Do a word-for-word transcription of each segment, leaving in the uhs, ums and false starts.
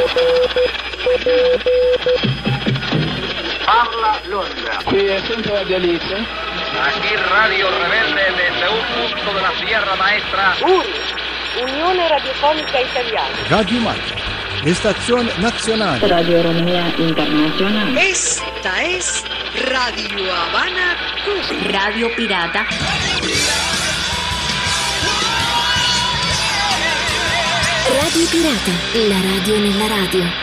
Parla Londra. Qui è sempre Radio Alice. Aquí Radio Rebelde desde un punto de la Sierra Maestra. U R I, Unione Radiofonica Italiana. Radio Malta, Estación Nacional. Radio Romea Internacional. Esta es Radio Habana, Cuba. Radio Pirata. Radio Pirata, la radio nella radio.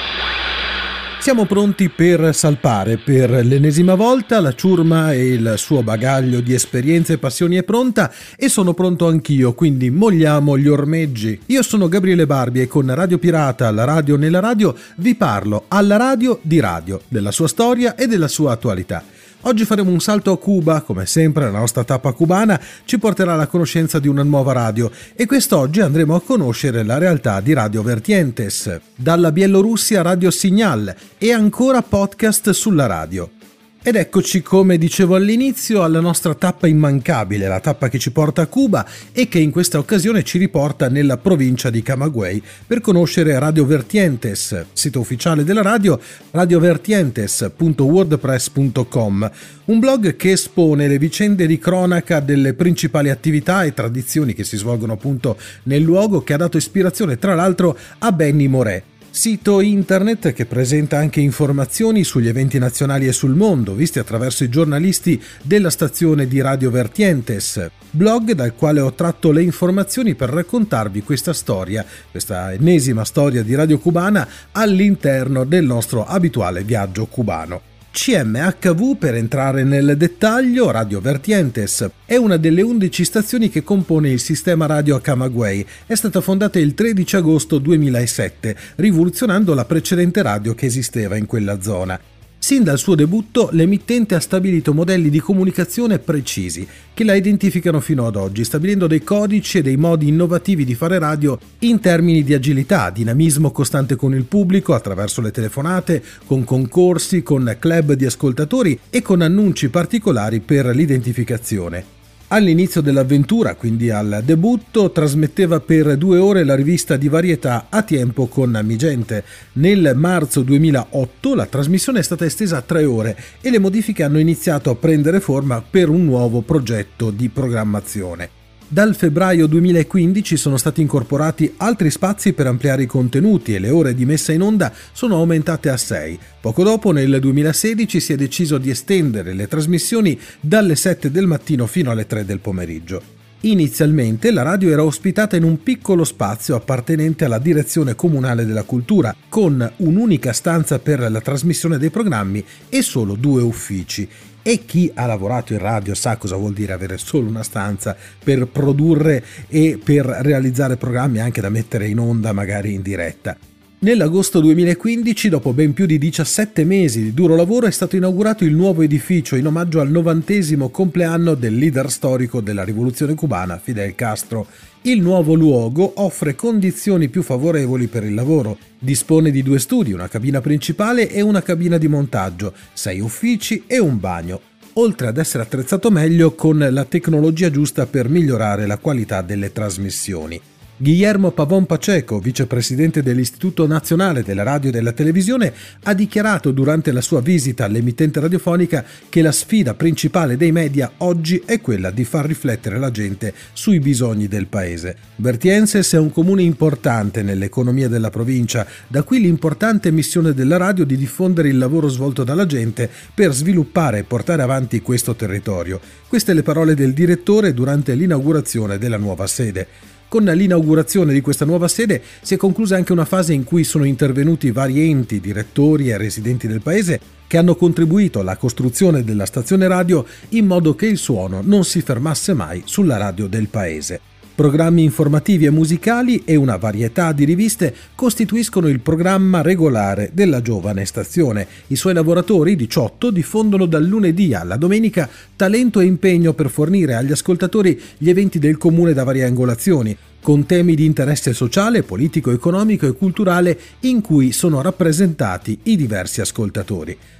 Siamo pronti per salpare per l'ennesima volta. La ciurma e il suo bagaglio di esperienze e passioni è pronta e sono pronto anch'io, quindi mogliamo gli ormeggi. Io sono Gabriele Barbi e con Radio Pirata, la radio nella radio, vi parlo alla radio di radio, della sua storia e della sua attualità. Oggi faremo un salto a Cuba, come sempre la nostra tappa cubana ci porterà alla conoscenza di una nuova radio e quest'oggi andremo a conoscere la realtà di Radio Vertientes, dalla Bielorussia Radio Signal e ancora podcast sulla radio. Ed eccoci, come dicevo all'inizio, alla nostra tappa immancabile, la tappa che ci porta a Cuba e che in questa occasione ci riporta nella provincia di Camagüey per conoscere Radio Vertientes, sito ufficiale della radio radiovertientes punto wordpress punto com, un blog che espone le vicende di cronaca delle principali attività e tradizioni che si svolgono appunto nel luogo, che ha dato ispirazione tra l'altro a Benny Moré. Sito internet che presenta anche informazioni sugli eventi nazionali e sul mondo, visti attraverso i giornalisti della stazione di Radio Vertientes. Blog dal quale ho tratto le informazioni per raccontarvi questa storia, questa ennesima storia di radio cubana all'interno del nostro abituale viaggio cubano. C M H V, per entrare nel dettaglio, Radio Vertientes è una delle undici stazioni che compone il sistema radio a Camagüey. È stata fondata il tredici agosto duemilasette, rivoluzionando la precedente radio che esisteva in quella zona. Sin dal suo debutto, l'emittente ha stabilito modelli di comunicazione precisi che la identificano fino ad oggi, stabilendo dei codici e dei modi innovativi di fare radio in termini di agilità, dinamismo costante con il pubblico attraverso le telefonate, con concorsi, con club di ascoltatori e con annunci particolari per l'identificazione. All'inizio dell'avventura, quindi al debutto, trasmetteva per due ore la rivista di varietà A Tiempo con Mi Gente. Nel marzo duemilaotto la trasmissione è stata estesa a tre ore e le modifiche hanno iniziato a prendere forma per un nuovo progetto di programmazione. Dal febbraio duemilaquindici sono stati incorporati altri spazi per ampliare i contenuti e le ore di messa in onda sono aumentate a sei. Poco dopo, nel duemilasedici, si è deciso di estendere le trasmissioni dalle sette del mattino fino alle tre del pomeriggio. Inizialmente la radio era ospitata in un piccolo spazio appartenente alla Direzione Comunale della Cultura, con un'unica stanza per la trasmissione dei programmi e solo due uffici. E chi ha lavorato in radio sa cosa vuol dire avere solo una stanza per produrre e per realizzare programmi anche da mettere in onda magari in diretta. Nell'agosto duemilaquindici, dopo ben più di diciassette mesi di duro lavoro, è stato inaugurato il nuovo edificio in omaggio al novantesimo compleanno del leader storico della rivoluzione cubana, Fidel Castro. Il nuovo luogo offre condizioni più favorevoli per il lavoro. Dispone di due studi, una cabina principale e una cabina di montaggio, sei uffici e un bagno, oltre ad essere attrezzato meglio con la tecnologia giusta per migliorare la qualità delle trasmissioni. Guillermo Pavón Pacheco, vicepresidente dell'Istituto Nazionale della Radio e della Televisione, ha dichiarato durante la sua visita all'emittente radiofonica che la sfida principale dei media oggi è quella di far riflettere la gente sui bisogni del paese. Vertientes è un comune importante nell'economia della provincia, da qui l'importante missione della radio di diffondere il lavoro svolto dalla gente per sviluppare e portare avanti questo territorio. Queste le parole del direttore durante l'inaugurazione della nuova sede. Con l'inaugurazione di questa nuova sede si è conclusa anche una fase in cui sono intervenuti vari enti, direttori e residenti del paese che hanno contribuito alla costruzione della stazione radio in modo che il suono non si fermasse mai sulla radio del paese. Programmi informativi e musicali e una varietà di riviste costituiscono il programma regolare della giovane stazione. I suoi lavoratori, diciotto, diffondono dal lunedì alla domenica talento e impegno per fornire agli ascoltatori gli eventi del comune da varie angolazioni, con temi di interesse sociale, politico, economico e culturale in cui sono rappresentati i diversi ascoltatori.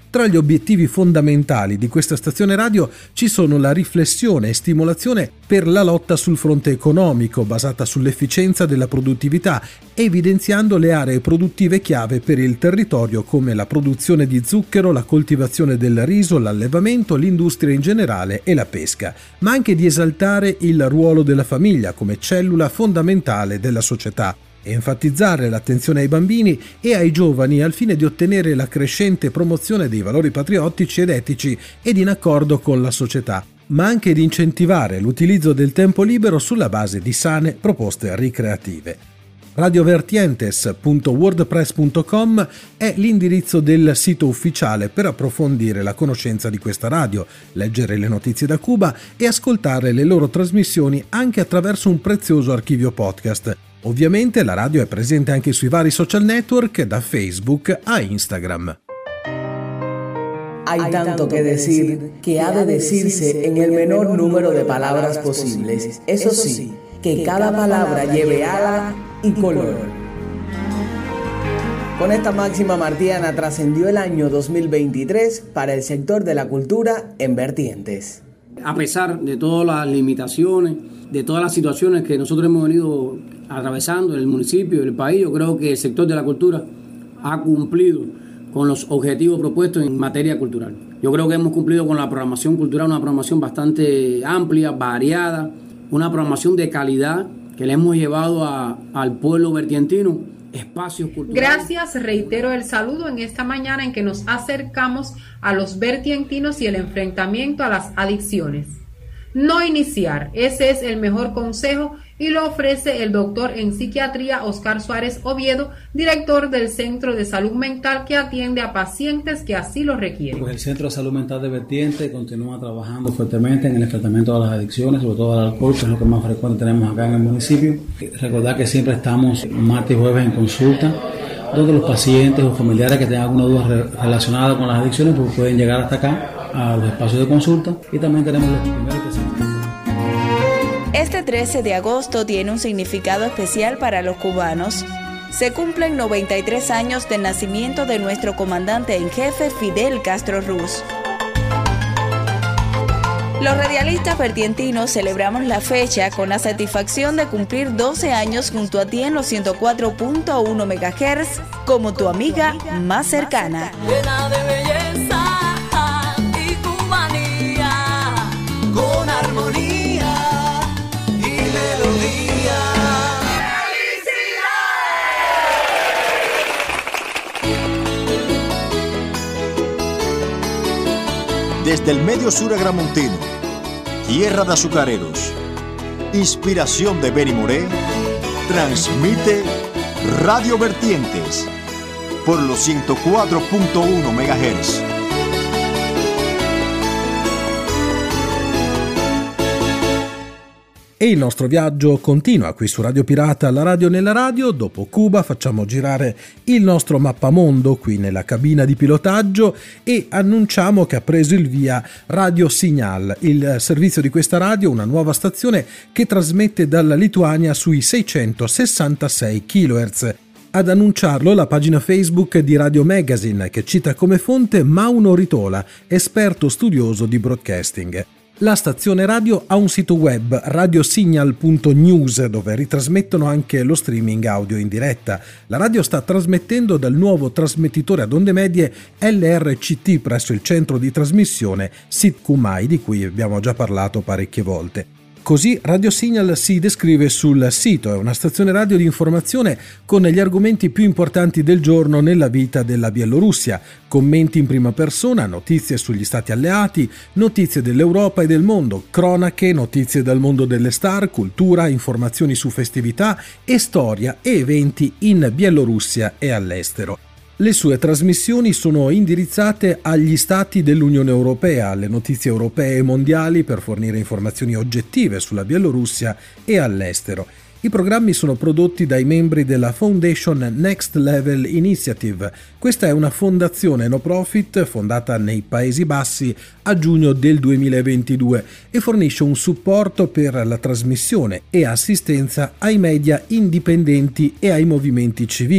Tra gli obiettivi fondamentali di questa stazione radio ci sono la riflessione e stimolazione per la lotta sul fronte economico, basata sull'efficienza della produttività, evidenziando le aree produttive chiave per il territorio come la produzione di zucchero, la coltivazione del riso, l'allevamento, l'industria in generale e la pesca, ma anche di esaltare il ruolo della famiglia come cellula fondamentale della società, e enfatizzare l'attenzione ai bambini e ai giovani al fine di ottenere la crescente promozione dei valori patriottici ed etici ed in accordo con la società, ma anche di incentivare l'utilizzo del tempo libero sulla base di sane proposte ricreative. radiovertientes punto wordpress punto com è l'indirizzo del sito ufficiale per approfondire la conoscenza di questa radio, leggere le notizie da Cuba e ascoltare le loro trasmissioni anche attraverso un prezioso archivio podcast. Ovviamente la radio è presente anche sui vari social network, da Facebook a Instagram. Hay tanto que decir que ha de decirse en el menor número de palabras posibles. Eso sí, que cada palabra lleve ala y color. Con esta máxima martiana trascendió el año dos mil veintitrés para el sector de la cultura en Vertientes. A pesar de todas las limitaciones, de todas las situaciones que nosotros hemos venido atravesando en el municipio, en el país, yo creo que el sector de la cultura ha cumplido con los objetivos propuestos en materia cultural. Yo creo que hemos cumplido con la programación cultural, una programación bastante amplia, variada, una programación de calidad que le hemos llevado a, al pueblo vertientino espacios culturales. Gracias, reitero el saludo en esta mañana en que nos acercamos a los vertientinos y el enfrentamiento a las adicciones. No iniciar, ese es el mejor consejo y lo ofrece el doctor en psiquiatría Oscar Suárez Oviedo, director del Centro de Salud Mental que atiende a pacientes que así lo requieren. Pues el Centro de Salud Mental de Vertientes continúa trabajando fuertemente en el enfrentamiento a las adicciones, sobre todo al alcohol, que es lo que más frecuente tenemos acá en el municipio. Recordar que siempre estamos martes y jueves en consulta, donde los pacientes o familiares que tengan alguna duda re- relacionada con las adicciones pues pueden llegar hasta acá a los espacios de consulta, y también tenemos los primeros especialistas. Este trece de agosto tiene un significado especial para los cubanos. Se cumplen noventa y tres años del nacimiento de nuestro comandante en jefe Fidel Castro Ruz. Los radialistas vertientinos celebramos la fecha con la satisfacción de cumplir doce años junto a ti en los ciento cuatro punto uno megahertz como tu amiga más cercana. Llena de belleza y cubanía, con armonía y melodía. Desde el medio sur agramontino, tierra de azucareros, inspiración de Benny Moré, transmite Radio Vertientes por los ciento cuatro punto uno megahertz. E il nostro viaggio continua qui su Radio Pirata, la radio nella radio. Dopo Cuba facciamo girare il nostro mappamondo qui nella cabina di pilotaggio e annunciamo che ha preso il via Radio Signal, il servizio di questa radio, una nuova stazione che trasmette dalla Lituania sui seicentosessantasei chilohertz. Ad annunciarlo la pagina Facebook di Radio Magazine, che cita come fonte Mauno Ritola, esperto studioso di broadcasting. La stazione radio ha un sito web, radiosignal punto news, dove ritrasmettono anche lo streaming audio in diretta. La radio sta trasmettendo dal nuovo trasmettitore ad onde medie L R C T presso il centro di trasmissione S I T Cumai, di cui abbiamo già parlato parecchie volte. Così Radio Signal si descrive sul sito, è una stazione radio di informazione con gli argomenti più importanti del giorno nella vita della Bielorussia, commenti in prima persona, notizie sugli stati alleati, notizie dell'Europa e del mondo, cronache, notizie dal mondo delle star, cultura, informazioni su festività e storia e eventi in Bielorussia e all'estero. Le sue trasmissioni sono indirizzate agli stati dell'Unione Europea, alle notizie europee e mondiali per fornire informazioni oggettive sulla Bielorussia e all'estero. I programmi sono prodotti dai membri della Foundation Next Level Initiative. Questa è una fondazione no profit fondata nei Paesi Bassi a giugno del duemilaventidue e fornisce un supporto per la trasmissione e assistenza ai media indipendenti e ai movimenti civili.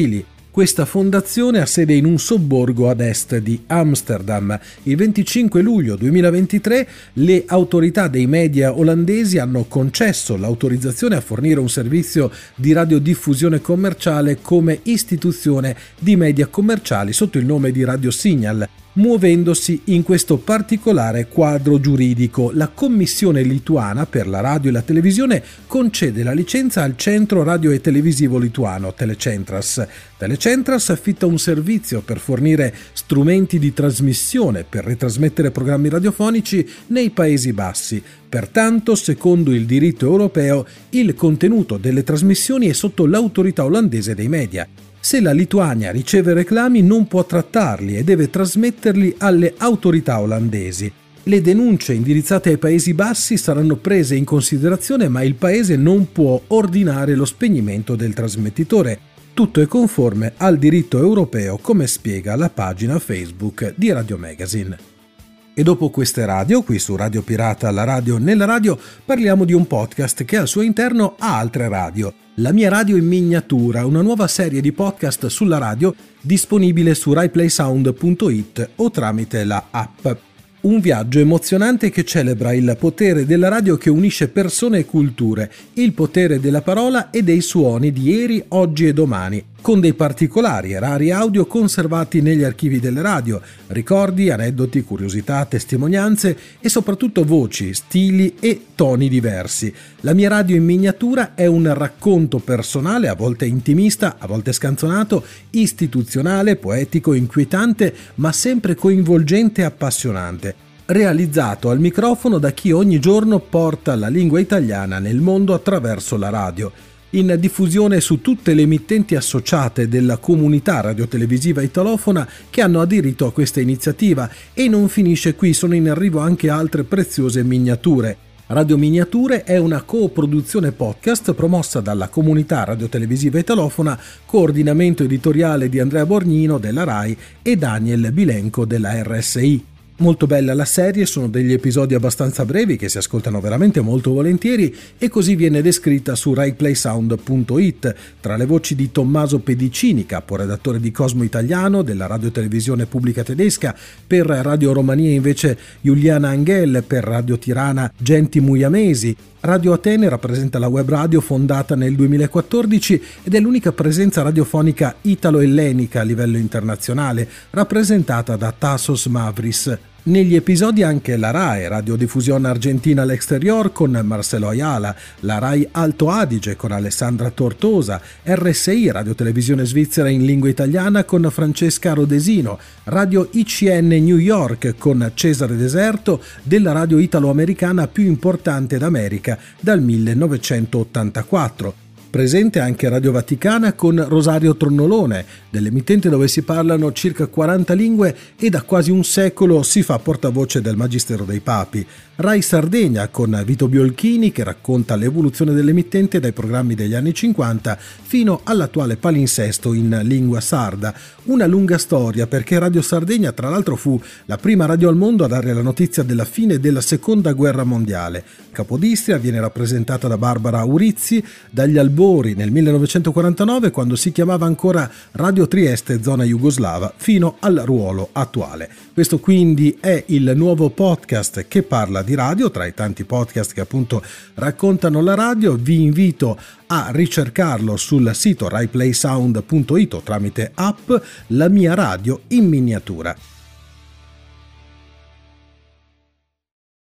Questa fondazione ha sede in un sobborgo ad est di Amsterdam. Il venticinque luglio duemilaventitré le autorità dei media olandesi hanno concesso l'autorizzazione a fornire un servizio di radiodiffusione commerciale come istituzione di media commerciali sotto il nome di Radio Signal. Muovendosi in questo particolare quadro giuridico, la Commissione lituana per la radio e la televisione concede la licenza al Centro Radio e Televisivo Lituano, Telecentras. Telecentras affitta un servizio per fornire strumenti di trasmissione per ritrasmettere programmi radiofonici nei Paesi Bassi. Pertanto, secondo il diritto europeo, il contenuto delle trasmissioni è sotto l'autorità olandese dei media. Se la Lituania riceve reclami non può trattarli e deve trasmetterli alle autorità olandesi. Le denunce indirizzate ai Paesi Bassi saranno prese in considerazione, ma il paese non può ordinare lo spegnimento del trasmettitore. Tutto è conforme al diritto europeo, come spiega la pagina Facebook di Radio Magazine. E dopo queste radio, qui su Radio Pirata, la radio nella radio, parliamo di un podcast che al suo interno ha altre radio. La mia radio in miniatura, una nuova serie di podcast sulla radio disponibile su rai play sound punto it o tramite la app. Un viaggio emozionante che celebra il potere della radio che unisce persone e culture, il potere della parola e dei suoni di ieri, oggi e domani, con dei particolari e rari audio conservati negli archivi delle radio, ricordi, aneddoti, curiosità, testimonianze e soprattutto voci, stili e toni diversi. La mia radio in miniatura è un racconto personale, a volte intimista, a volte scanzonato, istituzionale, poetico, inquietante, ma sempre coinvolgente e appassionante. Realizzato al microfono da chi ogni giorno porta la lingua italiana nel mondo attraverso la radio. In diffusione su tutte le emittenti associate della comunità radiotelevisiva italofona che hanno aderito a questa iniziativa, e non finisce qui, sono in arrivo anche altre preziose miniature. Radio Miniature è una coproduzione podcast promossa dalla comunità radiotelevisiva italofona, coordinamento editoriale di Andrea Borgnino della Rai e Daniel Bilenco della R S I. Molto bella la serie, sono degli episodi abbastanza brevi che si ascoltano veramente molto volentieri, e così viene descritta su rai play sound punto it, tra le voci di Tommaso Pedicini, caporedattore di Cosmo Italiano della radiotelevisione pubblica tedesca, per Radio Romania invece Juliana Angel, per Radio Tirana Genti Muiamesi. Radio Atene rappresenta la web radio fondata nel duemilaquattordici ed è l'unica presenza radiofonica italo-ellenica a livello internazionale, rappresentata da Tassos Mavris. Negli episodi anche la RAI, Radiodiffusione Argentina all'Exterior con Marcelo Ayala, la RAI Alto Adige con Alessandra Tortosa, R S I, Radiotelevisione Svizzera in lingua italiana con Francesca Rodesino, Radio I C N New York con Cesare Deserto, della radio italo-americana più importante d'America dal millenovecentottantaquattro. Presente anche Radio Vaticana con Rosario Tronnolone, dell'emittente dove si parlano circa quaranta lingue e da quasi un secolo si fa portavoce del Magistero dei Papi. Rai Sardegna con Vito Biolchini che racconta l'evoluzione dell'emittente dai programmi degli anni cinquanta fino all'attuale palinsesto in lingua sarda. Una lunga storia, perché Radio Sardegna tra l'altro fu la prima radio al mondo a dare la notizia della fine della Seconda Guerra Mondiale. Capodistria viene rappresentata da Barbara Aurizzi dagli albori nel millenovecentoquarantanove, quando si chiamava ancora Radio Trieste zona jugoslava, fino al ruolo attuale. Questo quindi è il nuovo podcast che parla di radio, tra i tanti podcast che appunto raccontano la radio. Vi invito a ricercarlo sul sito rai play sound punto it o tramite app La mia radio in miniatura.